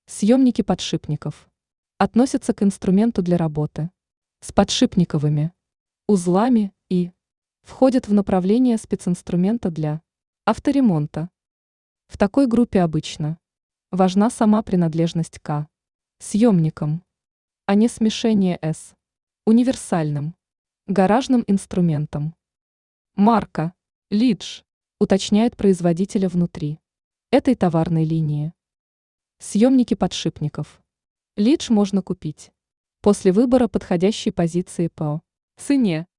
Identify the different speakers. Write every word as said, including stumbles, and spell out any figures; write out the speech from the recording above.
Speaker 1: Съемники подшипников относятся к инструменту для работы с подшипниковыми узлами и входят в направление специнструмента для авторемонта. В такой группе обычно важна сама принадлежность к съемникам, а не смешение с универсальным гаражным инструментом. Марка Лидж уточняет производителя внутри этой товарной линии. Съемники подшипников Лидж можно купить после выбора подходящей позиции по цене.